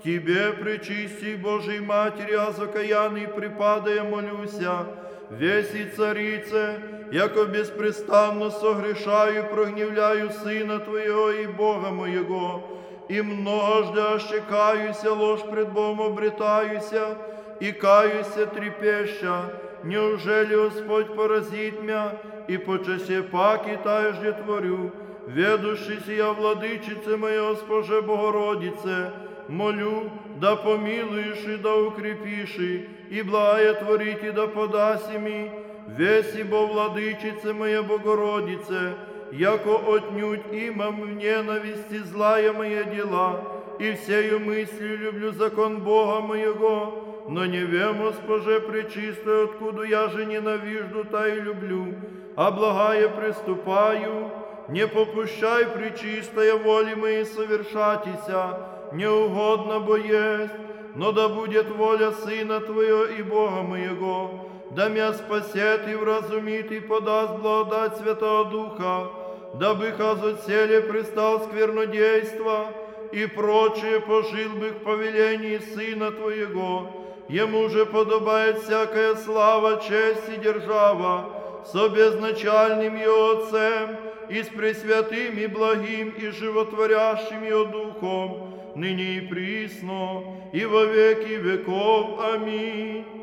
Тебе, пречисти Божией Матери, озакаянный припадая молюся, весь и царице, яко беспрестанно согрешаю и прогневляю Сына Твоего и Бога моего, и множды ощекаюся, ложь пред Богом обретаюся, и каюся трепеща. Неужели Господь поразит мя, и по часе паки тажде творю, ведущийся я, владычице моей, Госпоже Богородице, молю, да помилуешь и да укрепишь, и благое творить, и да подаси ми, весь ибо владычице моя Богородице, яко отнюдь имам в ненависти злая моя дела, и всею мыслью люблю закон Бога моего, но не вем, Госпоже пречистой, откуда я же ненавижду, та и люблю, а благая приступаю, не попущай пречистая воли моей совершатися, неугодно бо есть, но да будет воля Сына Твоего и Бога моего, да мя спасет и вразумит и подаст благодать Святого Духа, дабы от отселе пристал сквернодейства и прочее пожил бы к повелению Сына Твоего. Ему же подобает всякая слава, честь и держава, со безначальным Его Отцем, и с пресвятым и благим и животворящим Его Духом, ныне и присно, и во веки веков. Аминь.